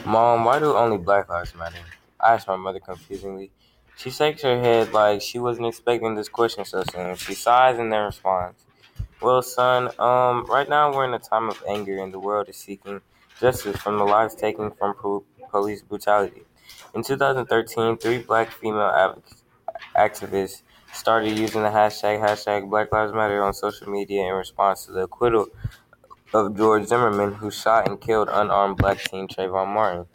Mom, why do only black lives matter? I asked my mother confusingly. She shakes her head like she wasn't expecting this question so soon. She sighs and then responds, well, son, right now we're in a time of anger and the world is seeking justice from the lives taken from police brutality. In 2013, three black female activists started using the hashtag Black Lives Matter on social media in response to the acquittal of George Zimmerman, who shot and killed unarmed black teen Trayvon Martin.